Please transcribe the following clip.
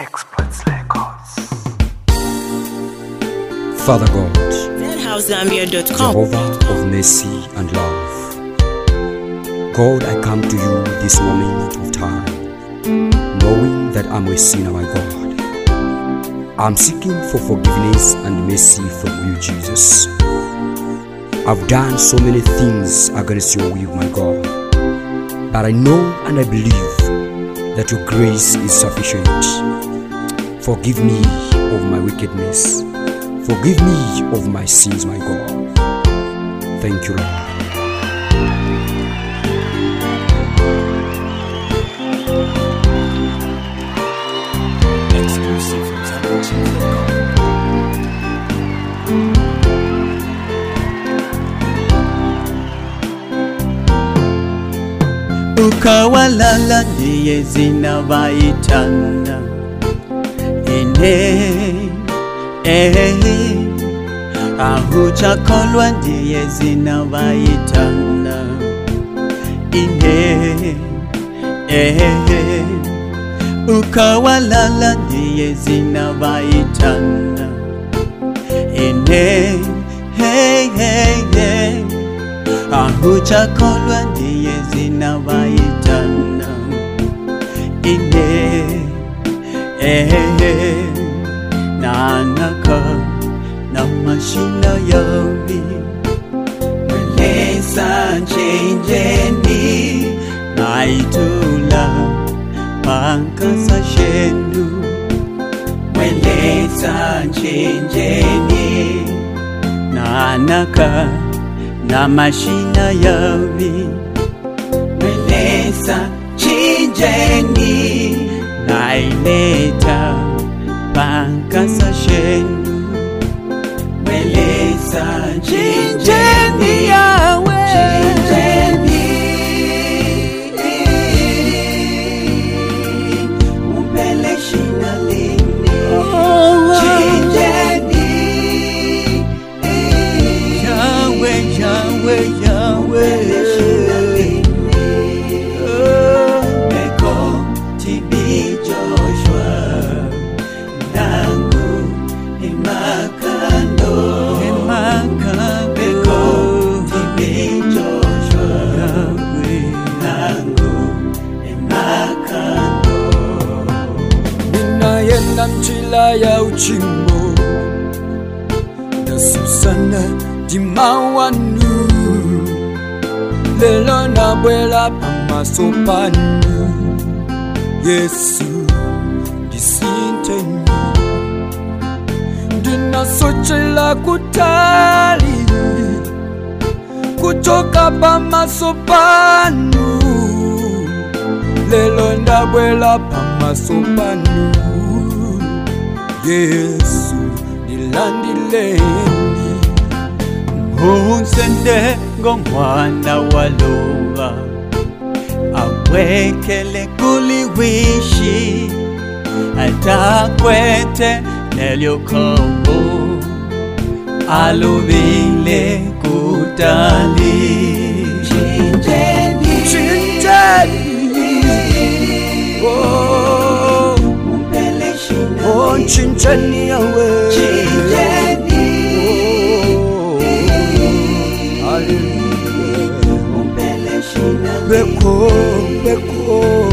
Exploits Records. Father God, ZHouseZambia.com. Jehovah of mercy and love, God, I come to you this moment of time, knowing that I'm a sinner, my God. I'm seeking for forgiveness and mercy from you, Jesus. I've done so many things against your will, my God, but I know and I believe that your grace is sufficient. Forgive me of my wickedness. Forgive me of my sins, my God. Thank you, Lord. Exclusive from Zambia.com. Ukawalala ndiye zinawaitana ahuchakolwa ndiye zinawaitana ukawalala ndiye zinawaitana ahuchakolwa ndiye zinawaitana nanaka na mashina yawi Melesa chenjeni naitula pankasa shenu Melesa chenjeni nanaka na mashina yawi Melesa chenjeni naileta pankasa shenu Melesa chenjeni yawe chenjeni umpele shina lini chenjeni yawe yawe yawe shina lini eko tibi Joshua nangu imakando beko tibi Joshua nangu imakando Ninaenda njila ya uchimbo na Susana dimawanu lelo nabwela pamaso panu Yesu disinteni ndinasochela kutali kutoka pamaso panu lelo ndabwela pamaso panu Yesu nilandileni Unsende ngomwana walova awekele kuliwishi atakwete nelyokombo aluvile kutali chinjeni oh umpele shina oh chinjeni yawe chinjeni hallelujah umpele shina beko